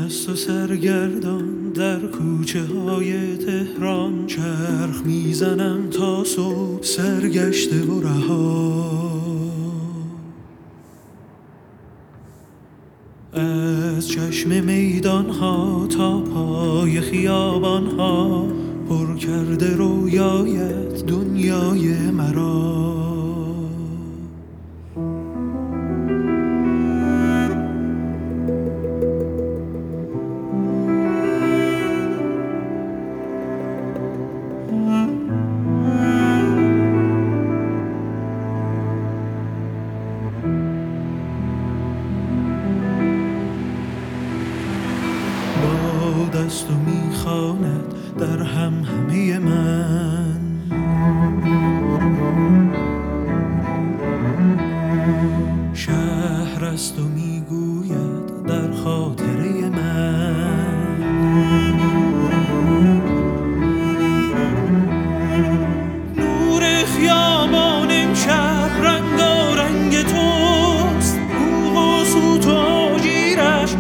مست و سرگردان در کوچه های تهران چرخ میزنم تا صبح سرگشته و رها. از چشم میدان ها تا پای خیابان ها پر کرده رویایت دنیای مرا. دست و میخواند در همه من، شهر است و میگوید در خاطره من. نور خیابان امشب رنگارنگ توست، بوق و سوت و آجیرش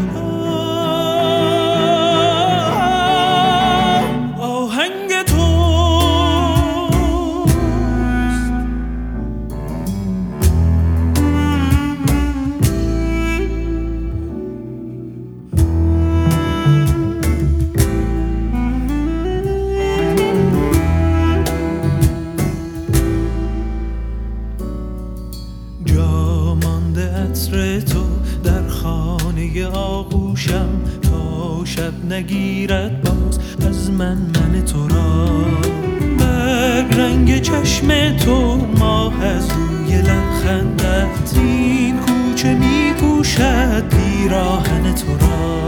عطر تو در خانه آغوشم تا شب نگیرد باز از من تو را. برگ رنگ چشم تو ماه از روی لبخندت این کوچه میپوشد پیراهن تو را.